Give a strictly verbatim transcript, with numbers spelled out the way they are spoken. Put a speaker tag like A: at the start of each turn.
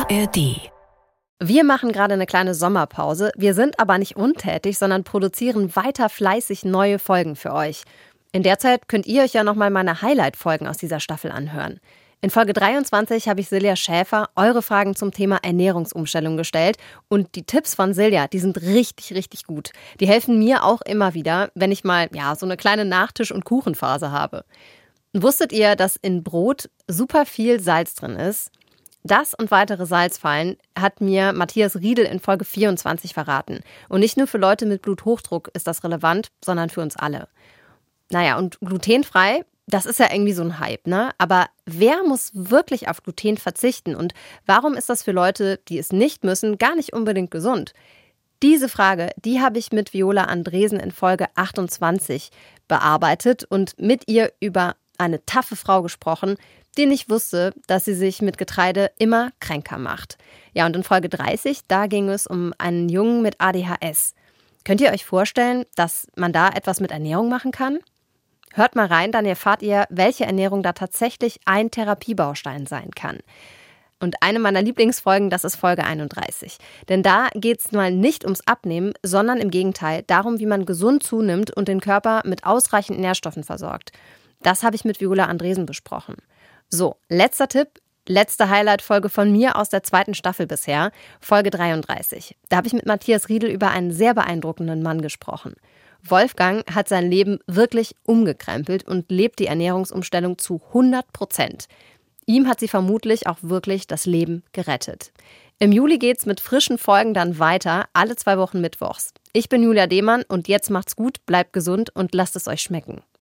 A: A R D.
B: Wir machen gerade eine kleine Sommerpause. Wir sind aber nicht untätig, sondern produzieren weiter fleißig neue Folgen für euch. In der Zeit könnt ihr euch ja nochmal meine Highlight-Folgen aus dieser Staffel anhören. In Folge dreiundzwanzig habe ich Silja Schäfer eure Fragen zum Thema Ernährungsumstellung gestellt. Und die Tipps von Silja, die sind richtig, richtig gut. Die helfen mir auch immer wieder, wenn ich mal ja so eine kleine Nachtisch- und Kuchenphase habe. Wusstet ihr, dass in Brot super viel Salz drin ist? Das und weitere Salzfallen hat mir Matthias Riedel in Folge vierundzwanzig verraten. Und nicht nur für Leute mit Bluthochdruck ist das relevant, sondern für uns alle. Naja, und glutenfrei, das ist ja irgendwie so ein Hype, ne? Aber wer muss wirklich auf Gluten verzichten? Und warum ist das für Leute, die es nicht müssen, gar nicht unbedingt gesund? Diese Frage, die habe ich mit Viola Andresen in Folge achtundzwanzig bearbeitet und mit ihr über eine taffe Frau gesprochen, die nicht wusste, dass sie sich mit Getreide immer kränker macht. Ja, und in Folge dreißig, da ging es um einen Jungen mit A D H S. Könnt ihr euch vorstellen, dass man da etwas mit Ernährung machen kann? Hört mal rein, dann erfahrt ihr, welche Ernährung da tatsächlich ein Therapiebaustein sein kann. Und eine meiner Lieblingsfolgen, das ist Folge einunddreißig. Denn da geht es mal nicht ums Abnehmen, sondern im Gegenteil darum, wie man gesund zunimmt und den Körper mit ausreichend Nährstoffen versorgt. Das habe ich mit Viola Andresen besprochen. So, letzter Tipp, letzte Highlight-Folge von mir aus der zweiten Staffel bisher, Folge dreiunddreißig. Da habe ich mit Matthias Riedel über einen sehr beeindruckenden Mann gesprochen. Wolfgang hat sein Leben wirklich umgekrempelt und lebt die Ernährungsumstellung zu hundert Prozent. Ihm hat sie vermutlich auch wirklich das Leben gerettet. Im Juli geht's mit frischen Folgen dann weiter, alle zwei Wochen mittwochs. Ich bin Julia Demann und jetzt macht's gut, bleibt gesund und lasst es euch schmecken.